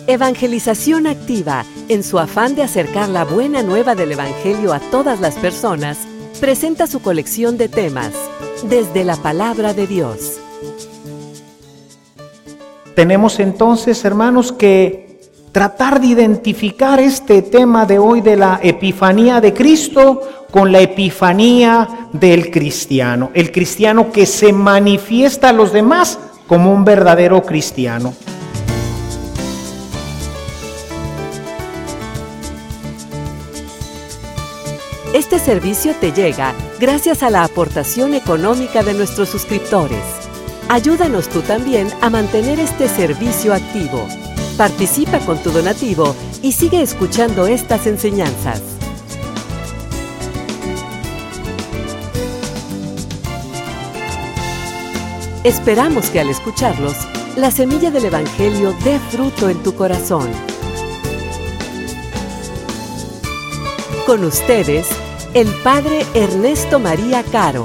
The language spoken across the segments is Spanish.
Evangelización Activa, en su afán de acercar la buena nueva del Evangelio a todas las personas, presenta su colección de temas, desde la Palabra de Dios. Tenemos entonces, hermanos, que tratar de identificar este tema de hoy de la Epifanía de Cristo con la Epifanía del cristiano. El cristiano que se manifiesta a los demás como un verdadero cristiano. Este servicio te llega gracias a la aportación económica de nuestros suscriptores. Ayúdanos tú también a mantener este servicio activo. Participa con tu donativo y sigue escuchando estas enseñanzas. Esperamos que al escucharlos, la semilla del Evangelio dé fruto en tu corazón. Con ustedes, el Padre Ernesto María Caro.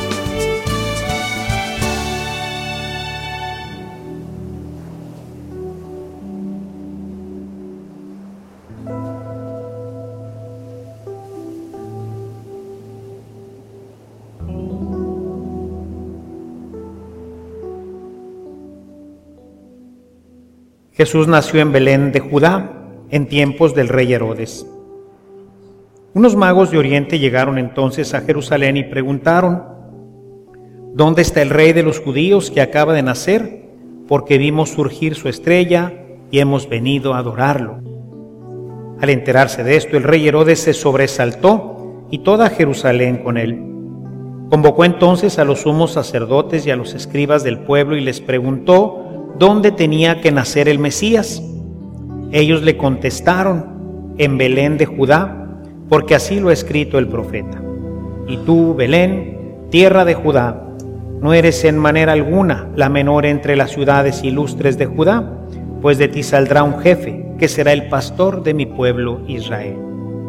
Jesús nació en Belén de Judá, en tiempos del rey Herodes. Unos magos de Oriente llegaron entonces a Jerusalén y preguntaron: ¿dónde está el rey de los judíos que acaba de nacer? Porque vimos surgir su estrella y hemos venido a adorarlo. Al enterarse de esto, el rey Herodes se sobresaltó y toda Jerusalén con él. Convocó entonces a los sumos sacerdotes y a los escribas del pueblo y les preguntó dónde tenía que nacer el Mesías. Ellos le contestaron: en Belén de Judá, porque así lo ha escrito el profeta. Y tú, Belén, tierra de Judá, no eres en manera alguna la menor entre las ciudades ilustres de Judá, pues de ti saldrá un jefe, que será el pastor de mi pueblo Israel.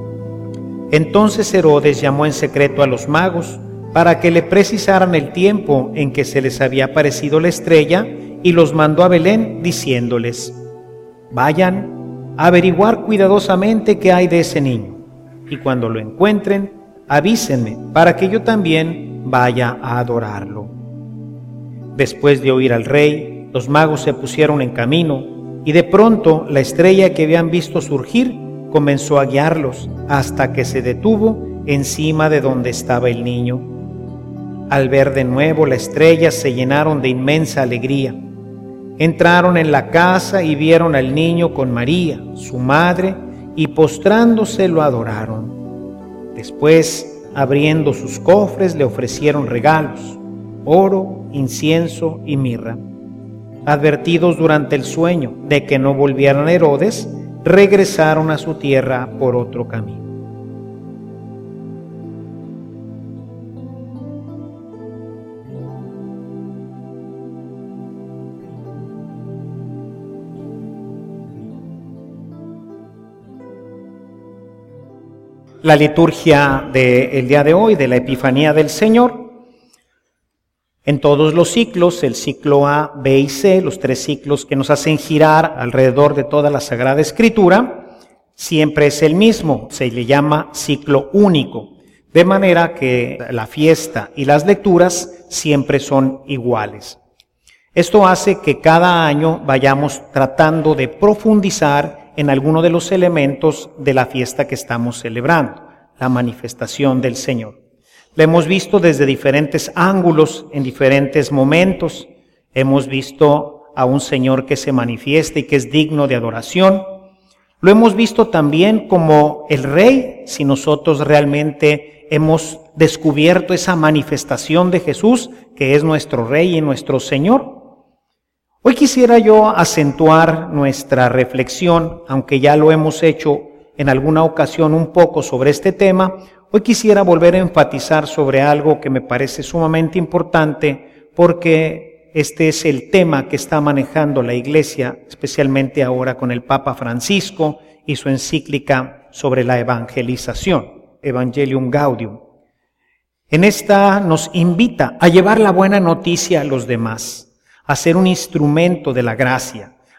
Entonces Herodes llamó en secreto a los magos, para que le precisaran el tiempo en que se les había aparecido la estrella, y los mandó a Belén, diciéndoles: vayan a averiguar cuidadosamente qué hay de ese niño, y cuando lo encuentren, avísenme, para que yo también vaya a adorarlo. Después de oír al rey, los magos se pusieron en camino, y de pronto la estrella que habían visto surgir comenzó a guiarlos, hasta que se detuvo encima de donde estaba el niño. Al ver de nuevo la estrella, se llenaron de inmensa alegría. Entraron en la casa y vieron al niño con María, su madre, y postrándose lo adoraron. Después, abriendo sus cofres, le ofrecieron regalos: oro, incienso y mirra. Advertidos durante el sueño de que no volvieran a Herodes, regresaron a su tierra por otro camino. La liturgia del día de hoy, de la Epifanía del Señor, en todos los ciclos, el ciclo A, B y C, los tres ciclos que nos hacen girar alrededor de toda la Sagrada Escritura, siempre es el mismo, se le llama ciclo único, de manera que la fiesta y las lecturas siempre son iguales. Esto hace que cada año vayamos tratando de profundizar en alguno de los elementos de la fiesta que estamos celebrando, la manifestación del Señor. La hemos visto desde diferentes ángulos, en diferentes momentos. Hemos visto a un Señor que se manifiesta y que es digno de adoración. Lo hemos visto también como el Rey, si nosotros realmente hemos descubierto esa manifestación de Jesús, que es nuestro Rey y nuestro Señor. Hoy quisiera yo acentuar nuestra reflexión, aunque ya lo hemos hecho en alguna ocasión un poco sobre este tema. Hoy quisiera volver a enfatizar sobre algo que me parece sumamente importante, porque este es el tema que está manejando la Iglesia, especialmente ahora con el Papa Francisco y su encíclica sobre la evangelización, Evangelium Gaudium. En esta nos invita a llevar la buena noticia a los demás, a ser un instrumento de la gracia,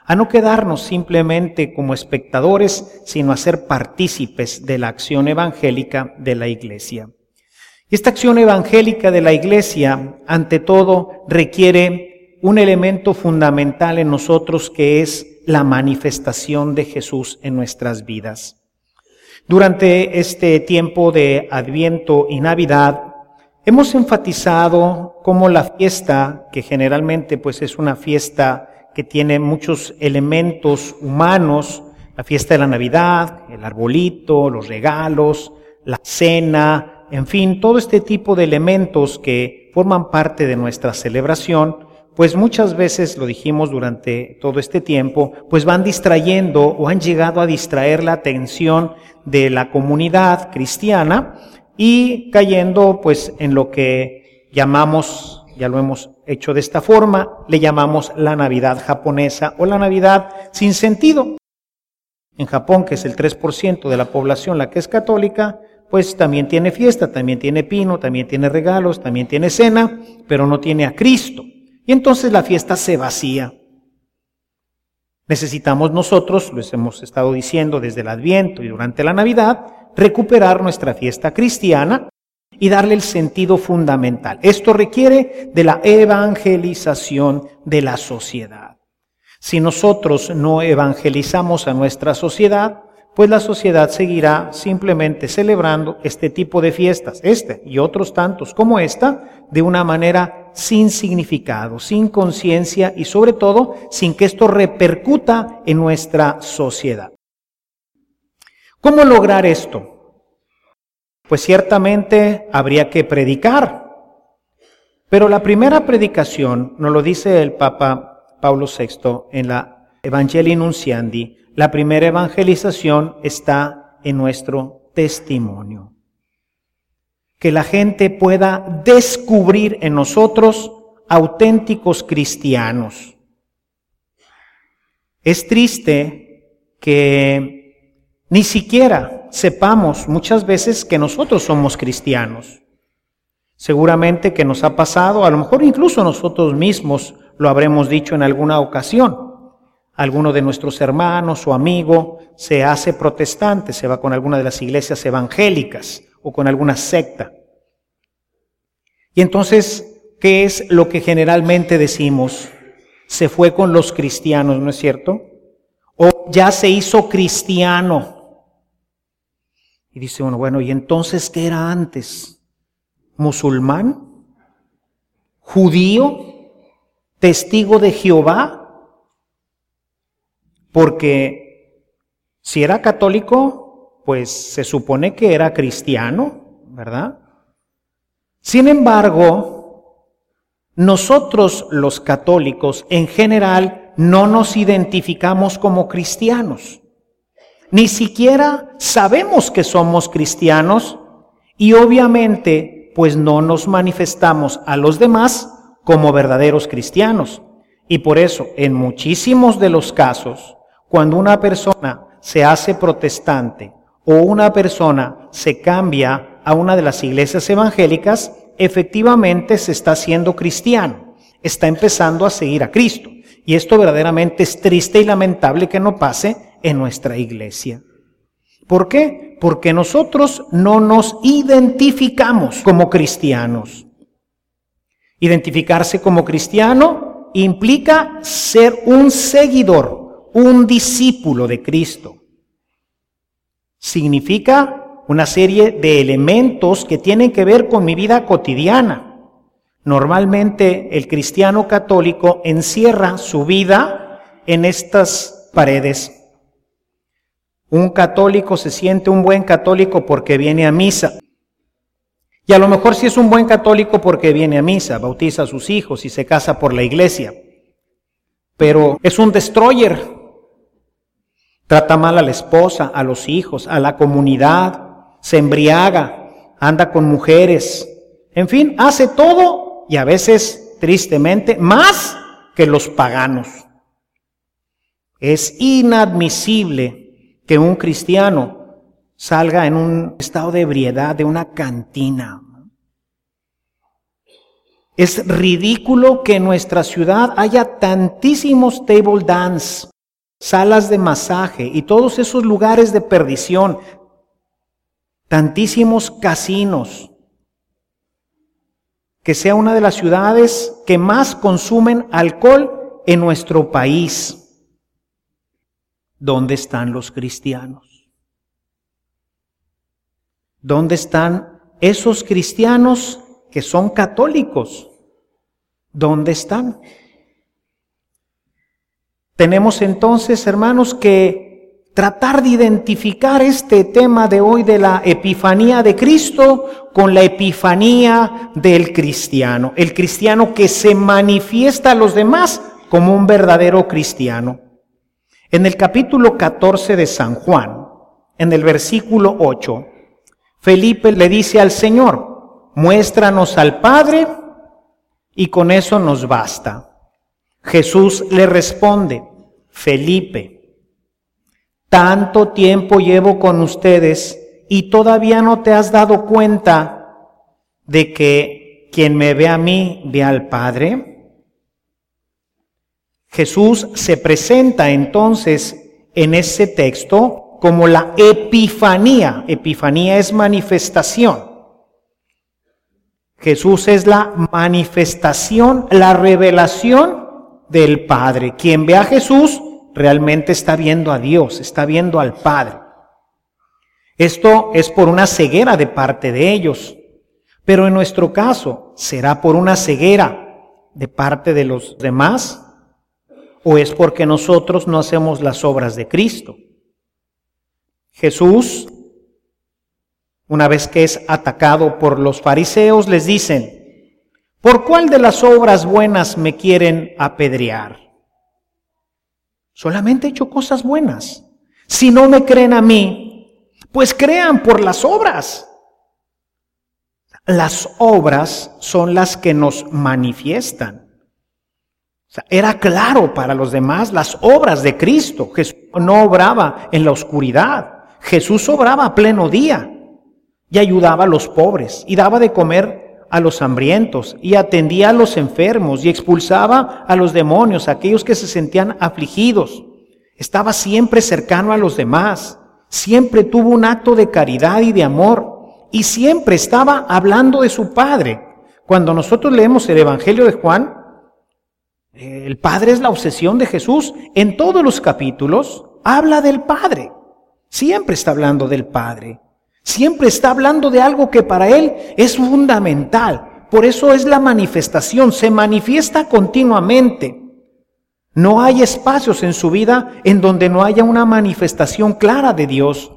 a no quedarnos simplemente como espectadores, sino a ser partícipes de la acción evangélica de la Iglesia. Esta acción evangélica de la Iglesia, ante todo, requiere un elemento fundamental en nosotros, que es la manifestación de Jesús en nuestras vidas. Durante este tiempo de Adviento y Navidad, hemos enfatizado cómo la fiesta, que generalmente pues es una fiesta que tiene muchos elementos humanos, la fiesta de la Navidad, el arbolito, los regalos, la cena, en fin, todo este tipo de elementos que forman parte de nuestra celebración, pues muchas veces, lo dijimos durante todo este tiempo, pues van distrayendo o han llegado a distraer la atención de la comunidad cristiana y cayendo pues en lo que llamamos, ya lo hemos hecho de esta forma, le llamamos la Navidad japonesa o la Navidad sin sentido. En Japón, que es el 3% de la población la que es católica, pues también tiene fiesta, también tiene pino, también tiene regalos, también tiene cena, pero no tiene a Cristo. Y entonces la fiesta se vacía. Necesitamos nosotros, les hemos estado diciendo desde el Adviento y durante la Navidad, recuperar nuestra fiesta cristiana y darle el sentido fundamental. Esto requiere de la evangelización de la sociedad. Si nosotros no evangelizamos a nuestra sociedad, pues la sociedad seguirá simplemente celebrando este tipo de fiestas, y otros tantos como esta, de una manera sin significado, sin conciencia y sobre todo sin que esto repercuta en nuestra sociedad. ¿Cómo lograr esto? Pues ciertamente habría que predicar, pero la primera predicación, nos lo dice el Papa Pablo VI en la Evangelii Nuntiandi, la primera evangelización está en nuestro testimonio. Que la gente pueda descubrir en nosotros auténticos cristianos. Es triste que ni siquiera sepamos muchas veces que nosotros somos cristianos. Seguramente que nos ha pasado, a lo mejor incluso nosotros mismos lo habremos dicho en alguna ocasión. Alguno de nuestros hermanos o amigo se hace protestante, se va con alguna de las iglesias evangélicas o con alguna secta. Y entonces, ¿qué es lo que generalmente decimos? Se fue con los cristianos, ¿no es cierto? O ya se hizo cristiano. Y dice uno, bueno, ¿y entonces qué era antes? ¿Musulmán? ¿Judío? ¿Testigo de Jehová? Porque si era católico, pues se supone que era cristiano, ¿verdad? Sin embargo, nosotros los católicos en general no nos identificamos como cristianos. Ni siquiera sabemos que somos cristianos y obviamente pues no nos manifestamos a los demás como verdaderos cristianos. Y por eso, en muchísimos de los casos, cuando una persona se hace protestante o una persona se cambia a una de las iglesias evangélicas, efectivamente se está haciendo cristiano, está empezando a seguir a Cristo. Y esto verdaderamente es triste y lamentable que no pase en nuestra iglesia. ¿Por qué? Porque nosotros no nos identificamos como cristianos. Identificarse como cristiano implica ser un seguidor, un discípulo de Cristo. Significa una serie de elementos que tienen que ver con mi vida cotidiana. Normalmente el cristiano católico encierra su vida en estas paredes. Un católico se siente un buen católico porque viene a misa. Y a lo mejor sí es un buen católico porque viene a misa, bautiza a sus hijos y se casa por la iglesia. Pero es un destroyer. Trata mal a la esposa, a los hijos, a la comunidad, se embriaga, anda con mujeres, en fin, hace todo y a veces, tristemente, más que los paganos. Es inadmisible que un cristiano salga en un estado de ebriedad de una cantina. Es ridículo que en nuestra ciudad haya tantísimos table dance. salas de masaje y todos esos lugares de perdición, tantísimos casinos, que sea una de las ciudades que más consumen alcohol en nuestro país. ¿Dónde están los cristianos? ¿Dónde están esos cristianos que son católicos? ¿Dónde están? Tenemos entonces, hermanos, que tratar de identificar este tema de hoy de la Epifanía de Cristo con la Epifanía del cristiano. El cristiano que se manifiesta a los demás como un verdadero cristiano. En el capítulo 14 de San Juan, en el versículo 8, Felipe le dice al Señor: muéstranos al Padre y con eso nos basta. Jesús le responde: Felipe, tanto tiempo llevo con ustedes y todavía no te has dado cuenta de que quien me ve a mí ve al Padre. Jesús se presenta entonces en ese texto como la Epifanía. Epifanía es manifestación. Jesús es la manifestación, la revelación del Padre. Quien ve a Jesús realmente está viendo a Dios, está viendo al Padre. Esto es por una ceguera de parte de ellos, pero en nuestro caso, ¿será por una ceguera de parte de los demás? ¿O es porque nosotros no hacemos las obras de Cristo? Jesús, una vez que es atacado por los fariseos, les dicen: ¿por cuál de las obras buenas me quieren apedrear? Solamente he hecho cosas buenas. Si no me creen a mí, pues crean por las obras. Las obras son las que nos manifiestan. O sea, era claro para los demás las obras de Cristo. Jesús no obraba en la oscuridad. Jesús obraba a pleno día y ayudaba a los pobres y daba de comer a los hambrientos y atendía a los enfermos y expulsaba a los demonios, a aquellos que se sentían afligidos. Estaba siempre cercano a los demás, siempre tuvo un acto de caridad y de amor y siempre estaba hablando de su Padre. Cuando nosotros leemos el Evangelio de Juan, el Padre es la obsesión de Jesús. En todos los capítulos habla del Padre, siempre está hablando del Padre. Siempre está hablando de algo que para él es fundamental. Por eso es la manifestación, se manifiesta continuamente. No hay espacios en su vida en donde no haya una manifestación clara de Dios.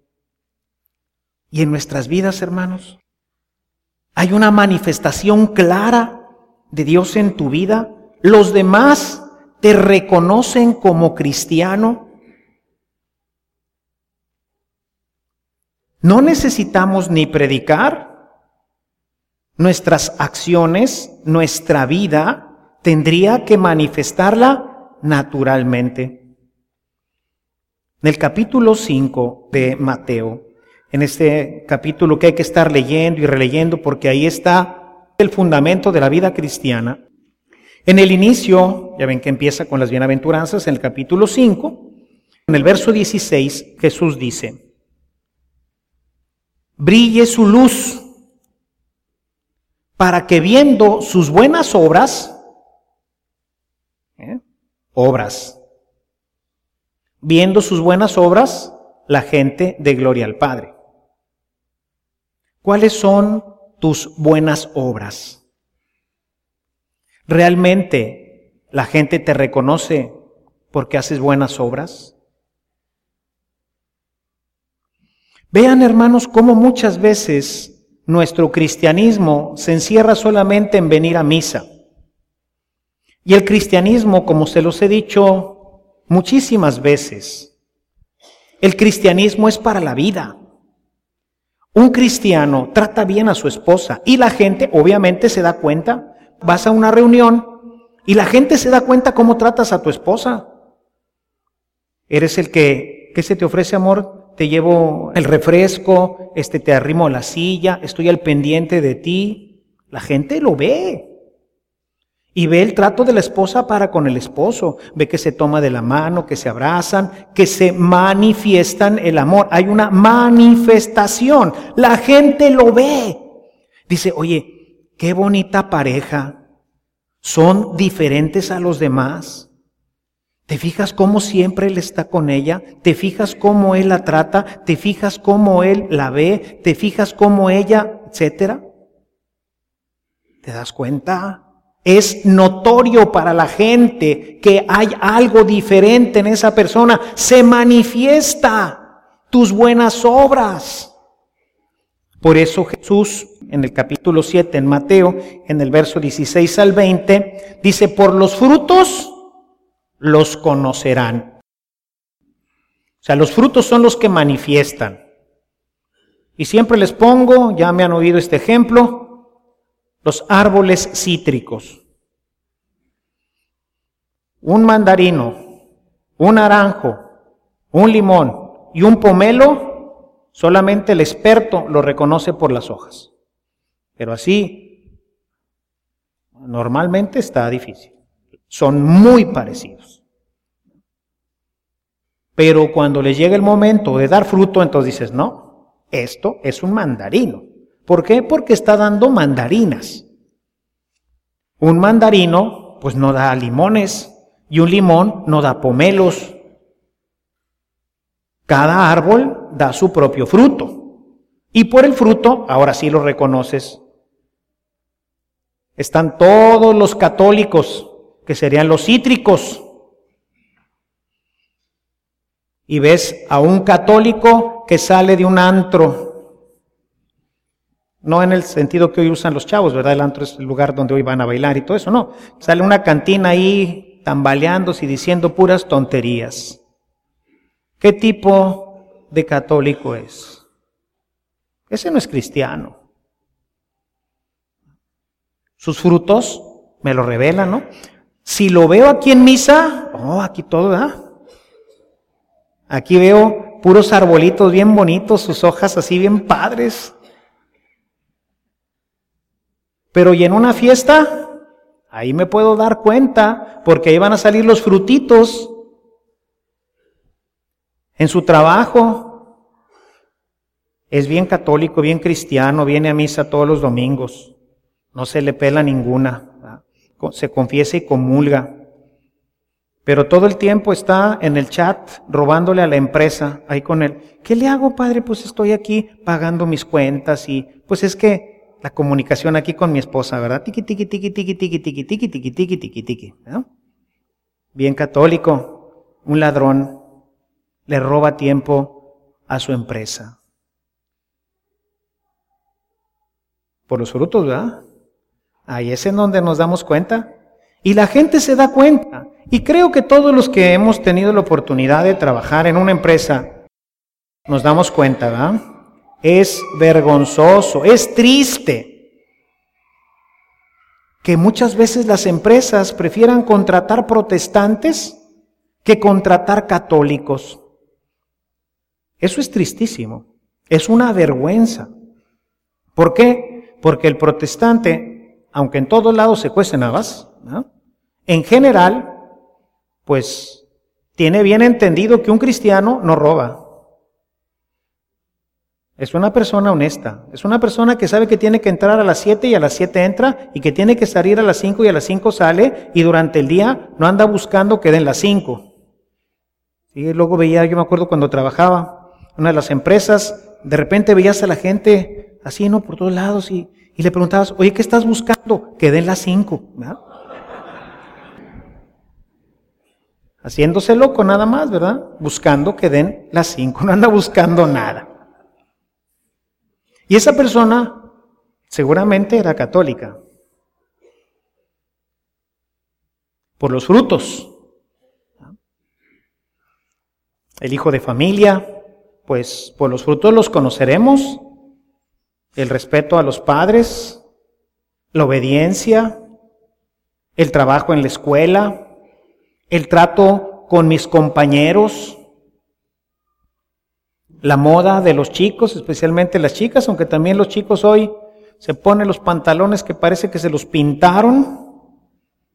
Y en nuestras vidas, hermanos, ¿hay una manifestación clara de Dios en tu vida? ¿Los demás te reconocen como cristiano? No necesitamos ni predicar. Nuestras acciones, nuestra vida, tendría que manifestarla naturalmente. En el capítulo 5 de Mateo, en este capítulo que hay que estar leyendo y releyendo porque ahí está el fundamento de la vida cristiana. En el inicio, ya ven que empieza con las bienaventuranzas, en el capítulo 5, en el verso 16, Jesús dice: brille su luz, para que viendo sus buenas obras, viendo sus buenas obras, la gente dé gloria al Padre. ¿Cuáles son tus buenas obras? ¿Realmente la gente te reconoce porque haces buenas obras? Vean, hermanos, cómo muchas veces nuestro cristianismo se encierra solamente en venir a misa. Y el cristianismo, como se los he dicho muchísimas veces, el cristianismo es para la vida. Un cristiano trata bien a su esposa y la gente obviamente se da cuenta. Vas a una reunión y la gente se da cuenta cómo tratas a tu esposa. Eres el que, ¿qué se te ofrece, amor? Te llevo el refresco, te arrimo la silla, estoy al pendiente de ti. La gente lo ve. Y ve el trato de la esposa para con el esposo. Ve que se toma de la mano, que se abrazan, que se manifiestan el amor. Hay una manifestación. La gente lo ve. Dice, oye, qué bonita pareja. Son diferentes a los demás. ¿Te fijas cómo siempre él está con ella? ¿Te fijas cómo él la trata? ¿Te fijas cómo él la ve? ¿Te fijas cómo ella, etcétera? ¿Te das cuenta? Es notorio para la gente que hay algo diferente en esa persona. Se manifiesta tus buenas obras. Por eso Jesús, en el capítulo 7, en Mateo, en el verso 16 al 20, dice, por los frutos los conocerán. O sea, los frutos son los que manifiestan. Y siempre les pongo, ya me han oído este ejemplo, los árboles cítricos. Un mandarino, un naranjo, un limón y un pomelo, solamente el experto lo reconoce por las hojas. Pero así, normalmente está difícil. Son muy parecidos. Pero cuando les llega el momento de dar fruto, entonces dices, no, esto es un mandarino. ¿Por qué? Porque está dando mandarinas. Un mandarino, pues no da limones, y un limón no da pomelos. Cada árbol da su propio fruto. Y por el fruto, ahora sí lo reconoces. Están todos los católicos, que serían los cítricos. Y ves a un católico que sale de un antro. No en el sentido que hoy usan los chavos, ¿verdad? El antro es el lugar donde hoy van a bailar y todo eso, no. Sale una cantina ahí tambaleándose y diciendo puras tonterías. ¿Qué tipo de católico es? Ese no es cristiano. Sus frutos me lo revelan, ¿no? Si lo veo aquí en misa, aquí todo, ¿verdad? Aquí veo puros arbolitos bien bonitos, sus hojas así bien padres. Pero y en una fiesta, ahí me puedo dar cuenta, porque ahí van a salir los frutitos. En su trabajo, es bien católico, bien cristiano, viene a misa todos los domingos. No se le pela ninguna, ¿verdad? Se confiesa y comulga. Pero todo el tiempo está en el chat robándole a la empresa, ahí con él. ¿Qué le hago, padre? Pues estoy aquí pagando mis cuentas y pues es que la comunicación aquí con mi esposa, ¿verdad? Tiqui, tiqui, tiqui, tiqui, tiqui, tiqui, tiqui, tiqui, tiqui, tiqui, tiqui, ¿no? Bien católico, un ladrón, le roba tiempo a su empresa. Por los frutos, ¿verdad? Ahí es en donde nos damos cuenta. Y la gente se da cuenta. Y creo que todos los que hemos tenido la oportunidad de trabajar en una empresa, nos damos cuenta, ¿verdad? Es vergonzoso, es triste que muchas veces las empresas prefieran contratar protestantes que contratar católicos. Eso es tristísimo, es una vergüenza. ¿Por qué? Porque el protestante, aunque en todos lados se cuecen habas, ¿no? En general, pues tiene bien entendido que un cristiano no roba. Es una persona honesta, es una persona que sabe que tiene que entrar a las 7 y a las 7 entra y que tiene que salir a las 5 y a las 5 sale y durante el día no anda buscando que den las 5. Y luego veía, yo me acuerdo cuando trabajaba en una de las empresas, de repente veías a la gente así, ¿no? Por todos lados y le preguntabas, oye, ¿qué estás buscando? Que den las 5, ¿verdad? Haciéndose loco nada más, ¿verdad? Buscando que den las 5, no anda buscando nada. Y esa persona seguramente era católica. Por los frutos. El hijo de familia, pues por los frutos los conoceremos. El respeto a los padres, la obediencia, el trabajo en la escuela, el trato con mis compañeros, la moda de los chicos, especialmente las chicas, aunque también los chicos hoy se ponen los pantalones que parece que se los pintaron,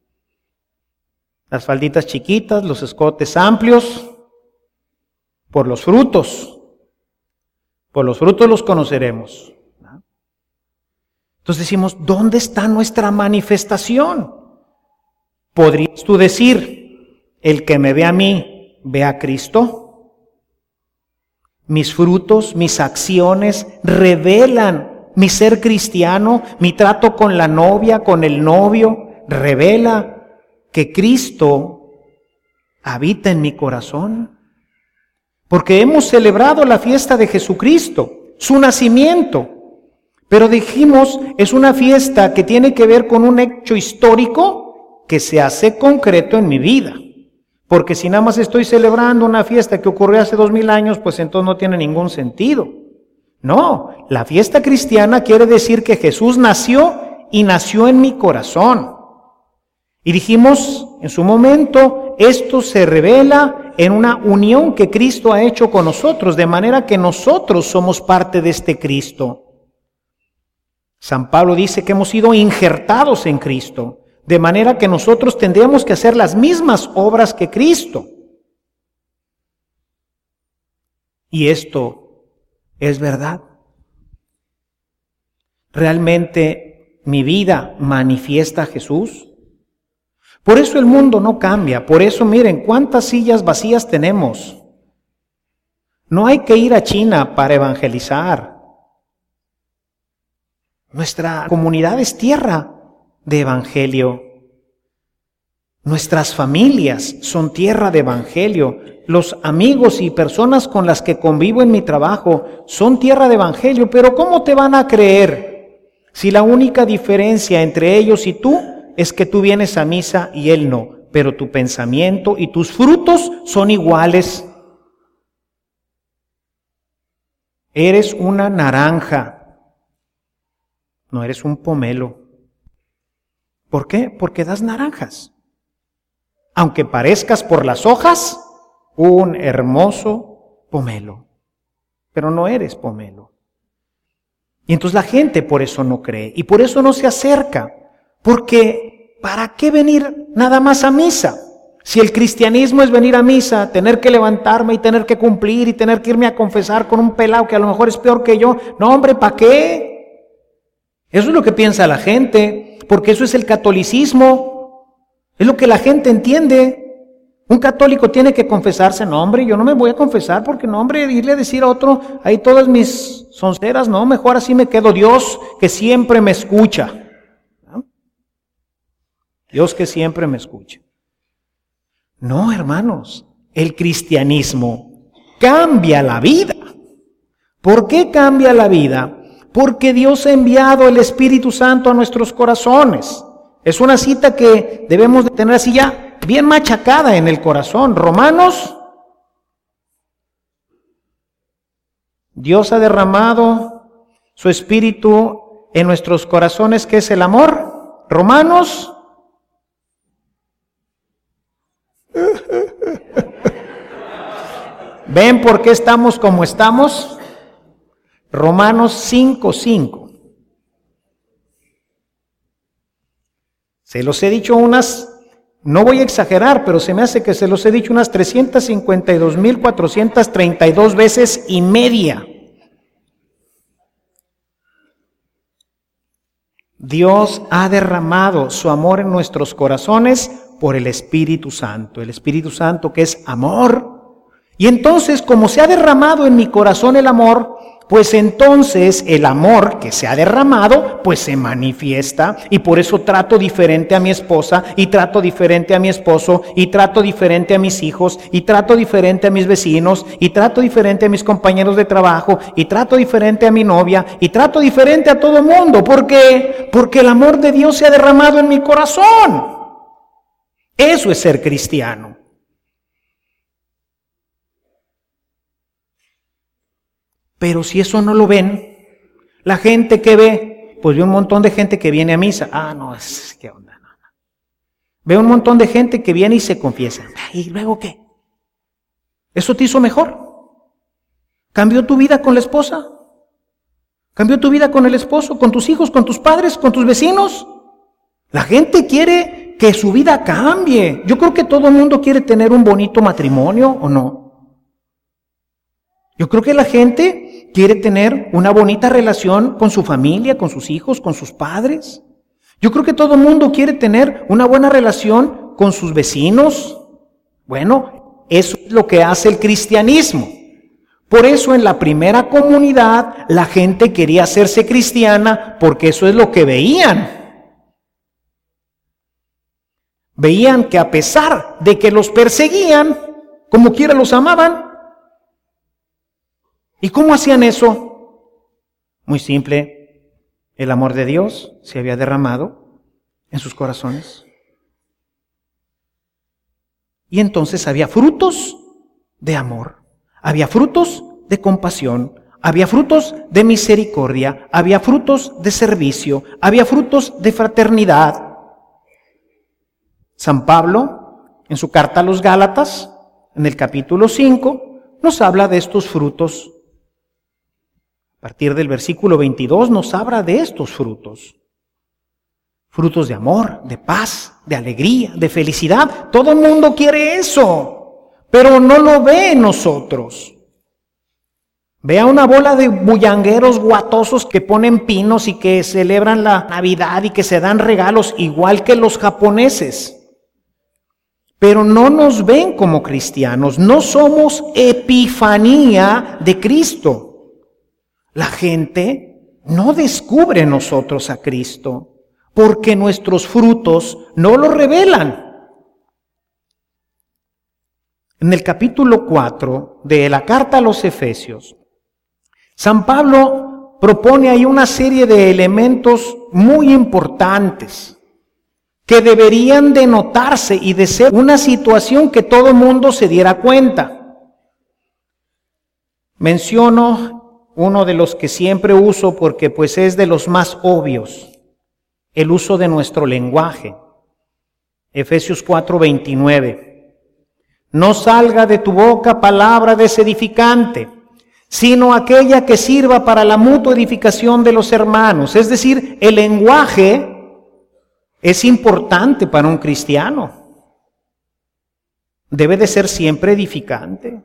Las falditas chiquitas, los escotes amplios, por los frutos. Por los frutos los conoceremos. Entonces decimos, ¿dónde está nuestra manifestación? ¿Podrías tú decir, el que me ve a mí, ve a Cristo? Mis frutos, mis acciones revelan mi ser cristiano, mi trato con la novia, con el novio, revela que Cristo habita en mi corazón. Porque hemos celebrado la fiesta de Jesucristo, su nacimiento. Pero dijimos, es una fiesta que tiene que ver con un hecho histórico que se hace concreto en mi vida. Porque si nada más estoy celebrando una fiesta que ocurrió hace 2000 años, pues entonces no tiene ningún sentido. No, la fiesta cristiana quiere decir que Jesús nació y nació en mi corazón. Y dijimos en su momento, esto se revela en una unión que Cristo ha hecho con nosotros, de manera que nosotros somos parte de este Cristo. San Pablo dice que hemos sido injertados en Cristo, de manera que nosotros tendríamos que hacer las mismas obras que Cristo. Y esto es verdad. ¿Realmente mi vida manifiesta a Jesús? Por eso el mundo no cambia, por eso miren cuántas sillas vacías tenemos. No hay que ir a China para evangelizar. Nuestra comunidad es tierra de evangelio. Nuestras familias son tierra de evangelio. Los amigos y personas con las que convivo en mi trabajo son tierra de evangelio. Pero ¿cómo te van a creer si la única diferencia entre ellos y tú es que tú vienes a misa y él no? Pero tu pensamiento y tus frutos son iguales. Eres una naranja. No eres un pomelo. ¿Por qué? Porque das naranjas. Aunque parezcas por las hojas un hermoso pomelo, pero no eres pomelo. Y entonces la gente por eso no cree y por eso no se acerca. Porque ¿para qué venir nada más a misa? Si el cristianismo es venir a misa, tener que levantarme y tener que cumplir y tener que irme a confesar con un pelado que a lo mejor es peor que yo. No, hombre, ¿para qué? Eso es lo que piensa la gente, porque eso es el catolicismo. Es lo que la gente entiende. Un católico tiene que confesarse. No, hombre, yo no me voy a confesar porque no, hombre, irle a decir a otro, ahí todas mis sonceras, no, mejor así me quedo. Dios que siempre me escucha. ¿No? Dios que siempre me escucha. No, hermanos, el cristianismo cambia la vida. ¿Por qué cambia la vida? Porque Dios ha enviado el Espíritu Santo a nuestros corazones. Es una cita que debemos de tener así ya bien machacada en el corazón. Romanos, Dios ha derramado su Espíritu en nuestros corazones, que es el amor. Romanos, ¿ven por qué estamos como estamos? Romanos 5:5. Se los he dicho no voy a exagerar, pero se me hace que se los he dicho unas 352,432 veces y media. Dios ha derramado su amor en nuestros corazones por el Espíritu Santo. El Espíritu Santo que es amor. Y entonces, como se ha derramado en mi corazón el amor, pues entonces el amor que se ha derramado, pues se manifiesta, y por eso trato diferente a mi esposa, y trato diferente a mi esposo, y trato diferente a mis hijos, y trato diferente a mis vecinos, y trato diferente a mis compañeros de trabajo, y trato diferente a mi novia, y trato diferente a todo el mundo. ¿Por qué? Porque el amor de Dios se ha derramado en mi corazón. Eso es ser cristiano. Pero si eso no lo ven, la gente que ve, pues ve un montón de gente que viene a misa. Ah, no, ¿qué onda? No. Ve un montón de gente que viene y se confiesa. ¿Y luego qué? ¿Eso te hizo mejor? ¿Cambió tu vida con la esposa? ¿Cambió tu vida con el esposo? ¿Con tus hijos? ¿Con tus padres? ¿Con tus vecinos? La gente quiere que su vida cambie. Yo creo que todo el mundo quiere tener un bonito matrimonio, ¿o no? Yo creo que la gente quiere tener una bonita relación con su familia, con sus hijos, con sus padres. Yo creo que todo el mundo quiere tener una buena relación con sus vecinos. Bueno, eso es lo que hace el cristianismo. Por eso en la primera comunidad la gente quería hacerse cristiana, porque eso es lo que veían. Veían que a pesar de que los perseguían, como quiera los amaban. ¿Y cómo hacían eso? Muy simple, el amor de Dios se había derramado en sus corazones. Y entonces había frutos de amor, había frutos de compasión, había frutos de misericordia, había frutos de servicio, había frutos de fraternidad. San Pablo, en su carta a los Gálatas, en el capítulo 5, nos habla de estos frutos. A partir del versículo 22 nos habla de estos frutos. Frutos de amor, de paz, de alegría, de felicidad. Todo el mundo quiere eso, pero no lo ve en nosotros. Ve a una bola de bullangueros guatosos que ponen pinos y que celebran la Navidad y que se dan regalos igual que los japoneses. Pero no nos ven como cristianos, no somos epifanía de Cristo. La gente no descubre en nosotros a Cristo porque nuestros frutos no lo revelan. En el capítulo 4 de la carta a los Efesios, San Pablo propone ahí una serie de elementos muy importantes que deberían de notarse y de ser una situación que todo el mundo se diera cuenta. Menciono uno de los que siempre uso porque pues es de los más obvios, el uso de nuestro lenguaje. Efesios 4:29. No salga de tu boca palabra desedificante, sino aquella que sirva para la mutua edificación de los hermanos. Es decir, el lenguaje es importante para un cristiano. Debe de ser siempre edificante.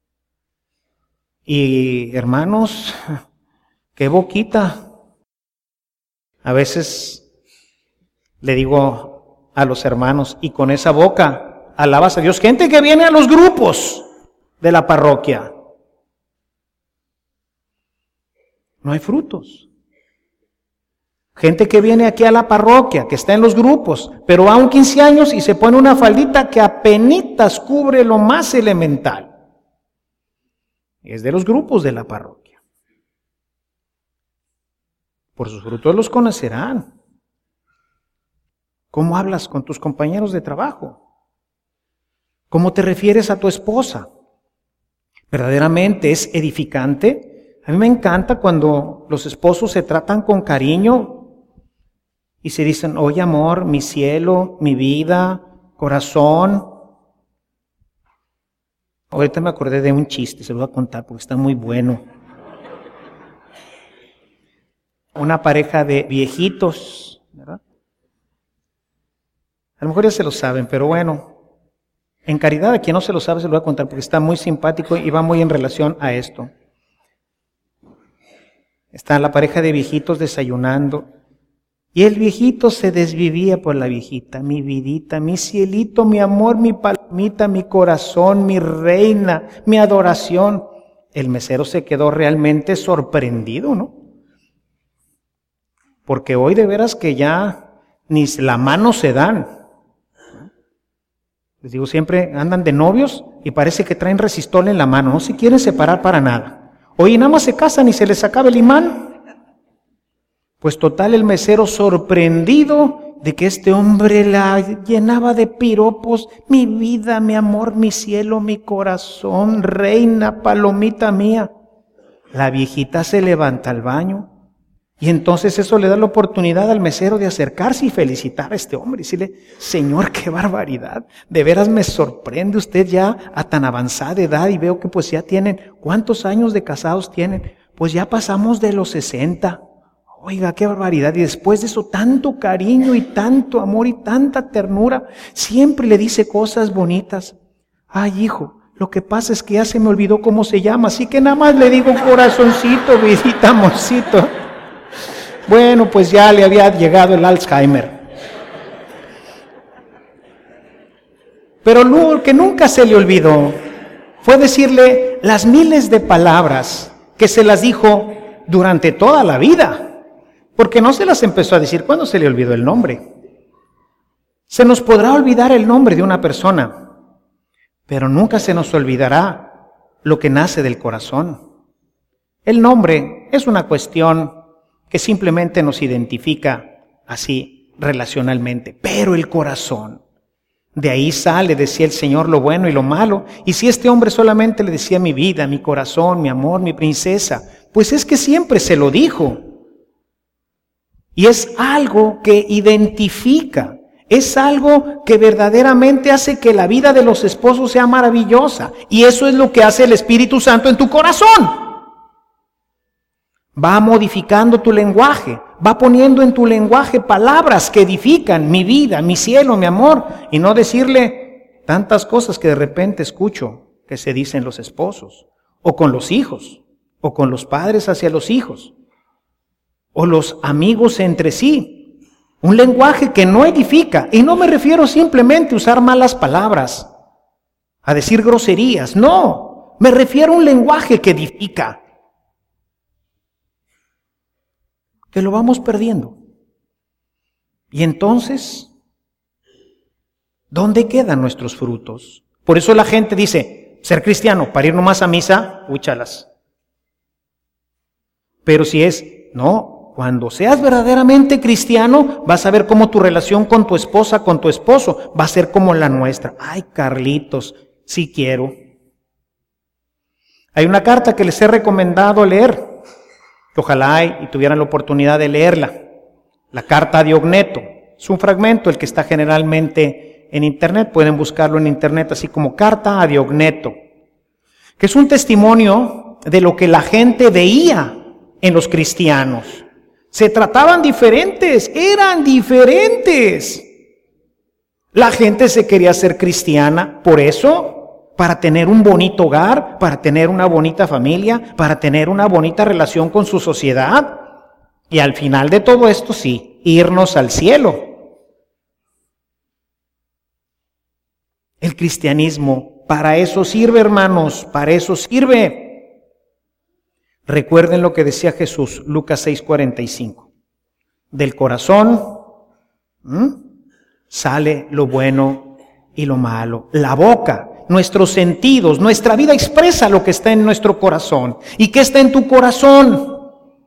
Y hermanos, qué boquita. A veces le digo a los hermanos, y con esa boca alabas a Dios. Gente que viene a los grupos de la parroquia. No hay frutos. Gente que viene aquí a la parroquia, que está en los grupos, pero va a un 15 años y se pone una faldita que apenitas cubre lo más elemental. Es de los grupos de la parroquia. Por sus frutos los conocerán. ¿Cómo hablas con tus compañeros de trabajo? ¿Cómo te refieres a tu esposa? ¿Verdaderamente es edificante? A mí me encanta cuando los esposos se tratan con cariño y se dicen, oye amor, mi cielo, mi vida, corazón. Ahorita me acordé de un chiste, se lo voy a contar porque está muy bueno. Una pareja de viejitos, ¿verdad? A lo mejor ya se lo saben, pero bueno, en caridad a quien no se lo sabe se lo voy a contar porque está muy simpático y va muy en relación a esto. Está la pareja de viejitos desayunando y el viejito se desvivía por la viejita. Mi vidita, mi cielito, mi amor, mi palomita, mi corazón, mi reina, mi adoración. El mesero se quedó realmente sorprendido, ¿no? Porque hoy de veras que ya ni la mano se dan. Les digo, siempre andan de novios y parece que traen resistol en la mano. No se quieren separar para nada. Hoy nada más se casan y se les acaba el imán. Pues total, el mesero sorprendido de que este hombre la llenaba de piropos. Mi vida, mi amor, mi cielo, mi corazón, reina, palomita mía. La viejita se levanta al baño y entonces eso le da la oportunidad al mesero de acercarse y felicitar a este hombre y decirle, Señor, qué barbaridad, de veras me sorprende usted ya a tan avanzada edad y veo que pues ya tienen, ¿cuántos años de casados tienen? Pues ya pasamos de los 60. Oiga, qué barbaridad. Y después de eso, tanto cariño y tanto amor y tanta ternura, siempre le dice cosas bonitas. Ay, hijo, lo que pasa es que ya se me olvidó cómo se llama, así que nada más le digo corazoncito, vidita, amorcito. Bueno, pues ya le había llegado el Alzheimer. Pero lo que nunca se le olvidó fue decirle las miles de palabras que se las dijo durante toda la vida. Porque no se las empezó a decir cuando se le olvidó el nombre. Se nos podrá olvidar el nombre de una persona, pero nunca se nos olvidará lo que nace del corazón. El nombre es una cuestión que simplemente nos identifica así relacionalmente, pero el corazón, de ahí sale, decía el Señor, lo bueno y lo malo. Y si este hombre solamente le decía mi vida, mi corazón, mi amor, mi princesa, pues es que siempre se lo dijo. Y es algo que identifica, es algo que verdaderamente hace que la vida de los esposos sea maravillosa. Y eso es lo que hace el Espíritu Santo en tu corazón. Va modificando tu lenguaje, va poniendo en tu lenguaje palabras que edifican mi vida, mi cielo, mi amor. Y no decirle tantas cosas que de repente escucho que se dicen los esposos, o con los hijos, o con los padres hacia los hijos, o los amigos entre sí. Un lenguaje que no edifica. Y no me refiero simplemente a usar malas palabras, a decir groserías. No, me refiero a un lenguaje que edifica. Que lo vamos perdiendo. Y entonces, ¿dónde quedan nuestros frutos? Por eso la gente dice, ser cristiano, para ir nomás a misa, úchalas. Pero si es, no, cuando seas verdaderamente cristiano, vas a ver cómo tu relación con tu esposa, con tu esposo, va a ser como la nuestra. Ay, Carlitos, sí quiero. Hay una carta que les he recomendado leer, que ojalá y tuvieran la oportunidad de leerla. La carta a Diogneto. Es un fragmento, el que está generalmente en internet, pueden buscarlo en internet así como carta a Diogneto, que es un testimonio de lo que la gente veía en los cristianos. Se trataban diferentes, eran diferentes. La gente se quería ser cristiana, por eso, para tener un bonito hogar, para tener una bonita familia, para tener una bonita relación con su sociedad. Y al final de todo esto, sí, irnos al cielo. El cristianismo, para eso sirve, hermanos, para eso sirve. Recuerden lo que decía Jesús, Lucas 6:45. Del corazón sale lo bueno y lo malo. La boca, nuestros sentidos, nuestra vida expresa lo que está en nuestro corazón. ¿Y qué está en tu corazón?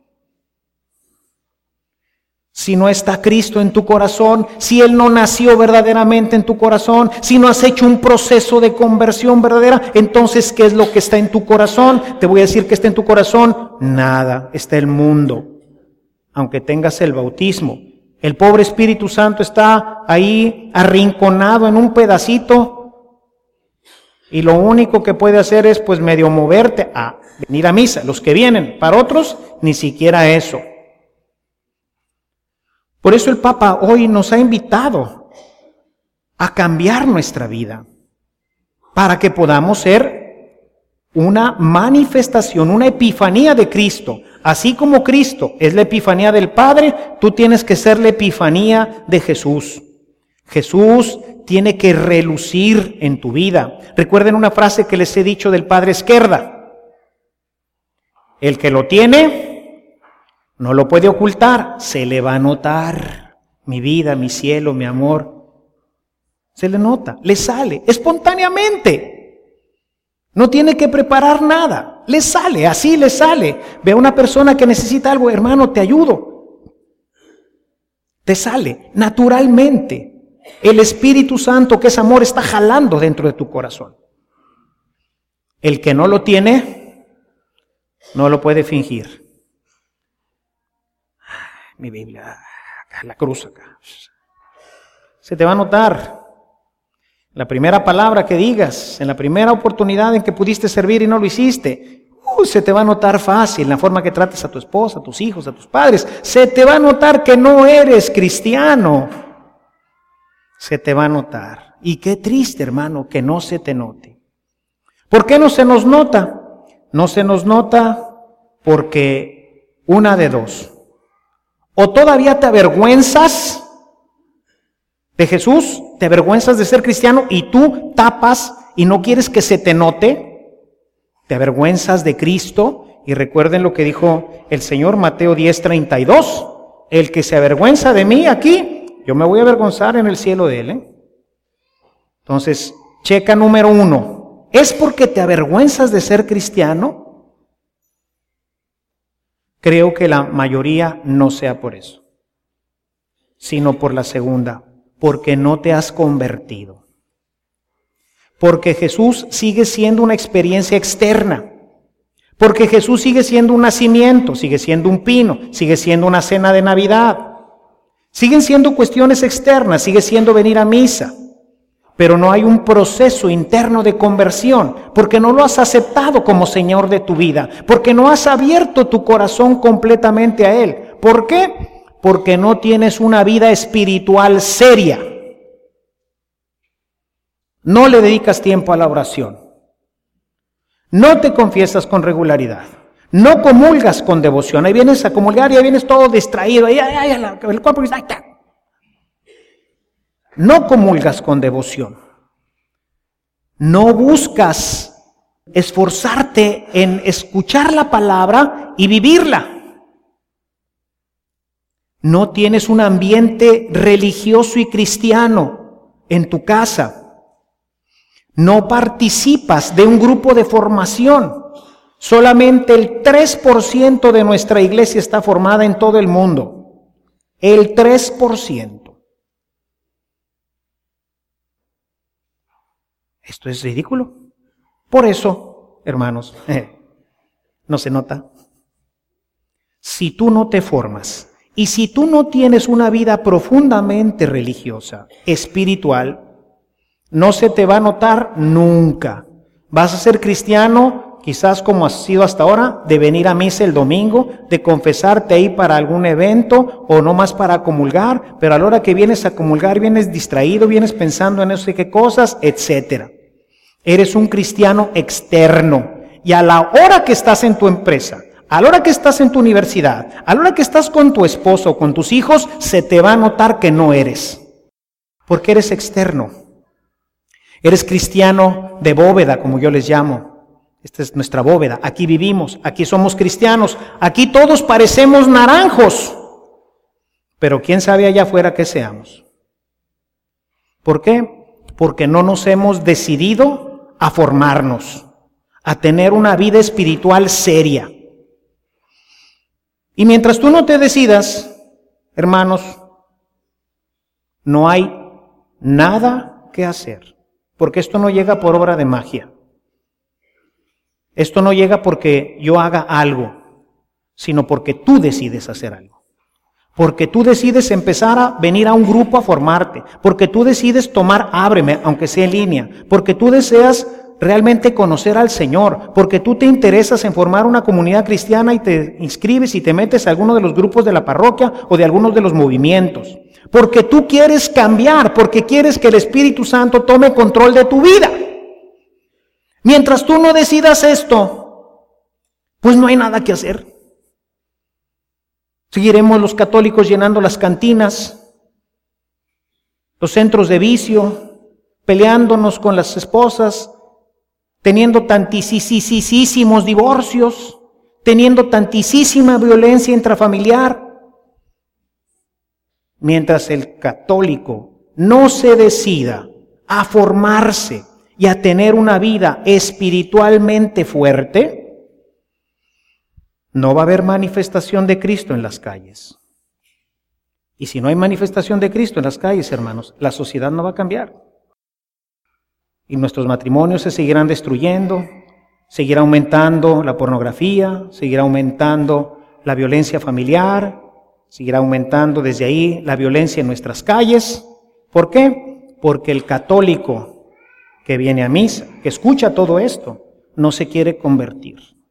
Si no está Cristo en tu corazón, si Él no nació verdaderamente en tu corazón, si no has hecho un proceso de conversión verdadera, entonces, ¿qué es lo que está en tu corazón? Te voy a decir que está en tu corazón. Nada, está el mundo. Aunque tengas el bautismo, el pobre Espíritu Santo está ahí arrinconado en un pedacito y lo único que puede hacer es pues medio moverte a venir a misa, los que vienen. Para otros, ni siquiera eso. Por eso el Papa hoy nos ha invitado a cambiar nuestra vida para que podamos ser una manifestación, una epifanía de Cristo. Así como Cristo es la epifanía del Padre, tú tienes que ser la epifanía de Jesús. Jesús tiene que relucir en tu vida. Recuerden una frase que les he dicho del Padre Esquerda. El que lo tiene no lo puede ocultar, se le va a notar. Mi vida, mi cielo, mi amor. Se le nota, le sale espontáneamente. No tiene que preparar nada, le sale, así le sale. Ve a una persona que necesita algo, hermano, te ayudo. Te sale naturalmente. El Espíritu Santo, que es amor, está jalando dentro de tu corazón. El que no lo tiene, no lo puede fingir. Mi Biblia, acá, la cruz acá. Se te va a notar. La primera palabra que digas, en la primera oportunidad en que pudiste servir y no lo hiciste, se te va a notar fácil la forma que trates a tu esposa, a tus hijos, a tus padres. Se te va a notar que no eres cristiano. Se te va a notar. Y qué triste, hermano, que no se te note. ¿Por qué no se nos nota? No se nos nota porque una de dos. O todavía te avergüenzas de Jesús, te avergüenzas de ser cristiano y tú tapas y no quieres que se te note. Te avergüenzas de Cristo. Y recuerden lo que dijo el Señor, Mateo 10:32. El que se avergüenza de mí aquí, yo me voy a avergonzar en el cielo de él. Entonces, checa número 1. ¿Es porque te avergüenzas de ser cristiano? Creo que la mayoría no sea por eso, sino por la segunda, porque no te has convertido. Porque Jesús sigue siendo una experiencia externa. Porque Jesús sigue siendo un nacimiento, sigue siendo un pino, sigue siendo una cena de Navidad. Siguen siendo cuestiones externas, sigue siendo venir a misa. Pero no hay un proceso interno de conversión, porque no lo has aceptado como Señor de tu vida, porque no has abierto tu corazón completamente a Él. ¿Por qué? Porque no tienes una vida espiritual seria. No le dedicas tiempo a la oración. No te confiesas con regularidad. No comulgas con devoción. Ahí vienes a comulgar y ahí vienes todo distraído. El cuerpo dice, no comulgas con devoción. No buscas esforzarte en escuchar la palabra y vivirla. No tienes un ambiente religioso y cristiano en tu casa. No participas de un grupo de formación. Solamente el 3% de nuestra iglesia está formada en todo el mundo. El 3%. Esto es ridículo. Por eso, hermanos, no se nota. Si tú no te formas y si tú no tienes una vida profundamente religiosa, espiritual, no se te va a notar nunca. Vas a ser cristiano, quizás como has sido hasta ahora, de venir a misa el domingo, de confesarte ahí para algún evento o no más para comulgar, pero a la hora que vienes a comulgar vienes distraído, vienes pensando en no sé qué cosas, etc. Eres un cristiano externo. Y a la hora que estás en tu empresa, a la hora que estás en tu universidad, a la hora que estás con tu esposo o con tus hijos, se te va a notar que no eres. Porque eres externo. Eres cristiano de bóveda, como yo les llamo. Esta es nuestra bóveda. Aquí vivimos, aquí somos cristianos. Aquí todos parecemos naranjos. Pero quién sabe allá afuera qué seamos. ¿Por qué? Porque no nos hemos decidido a formarnos, a tener una vida espiritual seria. Y mientras tú no te decidas, hermanos, no hay nada que hacer. Porque esto no llega por obra de magia. Esto no llega porque yo haga algo, sino porque tú decides hacer algo. Porque tú decides empezar a venir a un grupo a formarte. Porque tú decides tomar Ábreme, aunque sea en línea. Porque tú deseas realmente conocer al Señor. Porque tú te interesas en formar una comunidad cristiana y te inscribes y te metes a alguno de los grupos de la parroquia o de algunos de los movimientos. Porque tú quieres cambiar, porque quieres que el Espíritu Santo tome control de tu vida. Mientras tú no decidas esto, pues no hay nada que hacer. Seguiremos los católicos llenando las cantinas, los centros de vicio, peleándonos con las esposas, teniendo tantísimos divorcios, teniendo tantísima violencia intrafamiliar. Mientras el católico no se decida a formarse y a tener una vida espiritualmente fuerte, no va a haber manifestación de Cristo en las calles. Y si no hay manifestación de Cristo en las calles, hermanos, la sociedad no va a cambiar. Y nuestros matrimonios se seguirán destruyendo, seguirá aumentando la pornografía, seguirá aumentando la violencia familiar, seguirá aumentando desde ahí la violencia en nuestras calles. ¿Por qué? Porque el católico que viene a misa, que escucha todo esto, no se quiere convertir.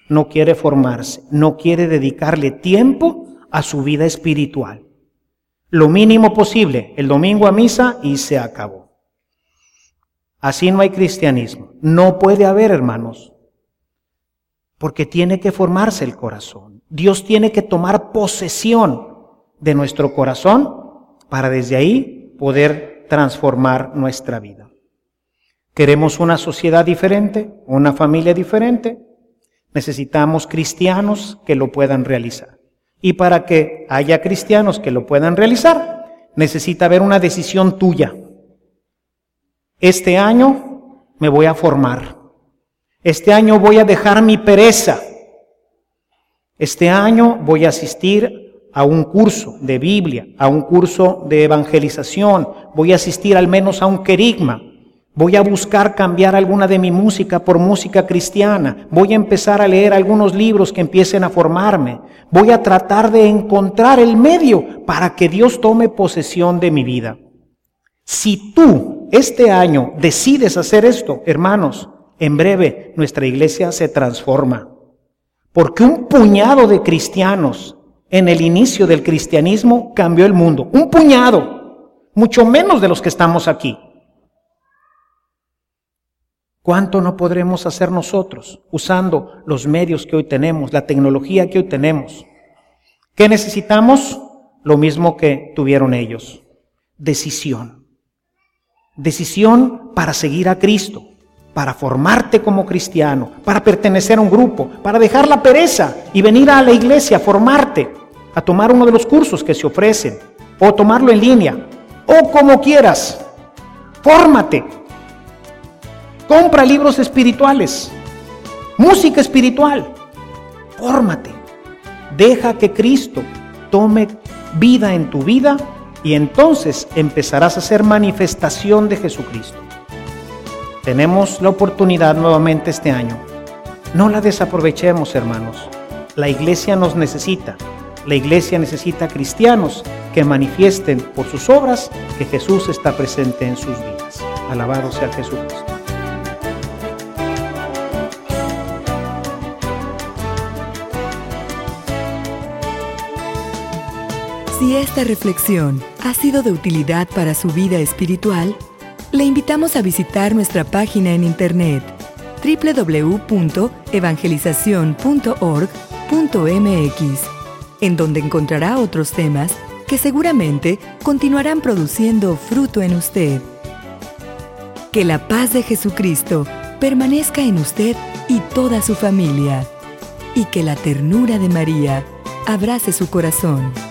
no quiere formarse, no quiere dedicarle tiempo a su vida espiritual. Lo mínimo posible, el domingo a misa y se acabó. Así no hay cristianismo. No puede haber, hermanos, porque tiene que formarse el corazón. Dios tiene que tomar posesión de nuestro corazón para desde ahí poder transformar nuestra vida. ¿Queremos una sociedad diferente? ¿Una familia diferente? Necesitamos cristianos que lo puedan realizar. Y para que haya cristianos que lo puedan realizar, necesita haber una decisión tuya. Este año me voy a formar. Este año voy a dejar mi pereza. Este año voy a asistir a un curso de Biblia, a un curso de evangelización. Voy a asistir al menos a un querigma. Voy a buscar cambiar alguna de mi música por música cristiana. Voy a empezar a leer algunos libros que empiecen a formarme. Voy a tratar de encontrar el medio para que Dios tome posesión de mi vida. Si tú este año decides hacer esto, hermanos, en breve nuestra iglesia se transforma. Porque un puñado de cristianos en el inicio del cristianismo cambió el mundo. Un puñado, mucho menos de los que estamos aquí. ¿Cuánto no podremos hacer nosotros usando los medios que hoy tenemos, la tecnología que hoy tenemos? ¿Qué necesitamos? Lo mismo que tuvieron ellos. Decisión. Decisión para seguir a Cristo, para formarte como cristiano, para pertenecer a un grupo, para dejar la pereza y venir a la iglesia a formarte, a tomar uno de los cursos que se ofrecen, o tomarlo en línea, o como quieras. Fórmate. Compra libros espirituales, música espiritual. Fórmate. Deja que Cristo tome vida en tu vida y entonces empezarás a hacer manifestación de Jesucristo. Tenemos la oportunidad nuevamente este año. No la desaprovechemos, hermanos. La iglesia nos necesita. La iglesia necesita cristianos que manifiesten por sus obras que Jesús está presente en sus vidas. Alabado sea Jesucristo. Si esta reflexión ha sido de utilidad para su vida espiritual, le invitamos a visitar nuestra página en internet www.evangelizacion.org.mx, en donde encontrará otros temas que seguramente continuarán produciendo fruto en usted. Que la paz de Jesucristo permanezca en usted y toda su familia, y que la ternura de María abrace su corazón.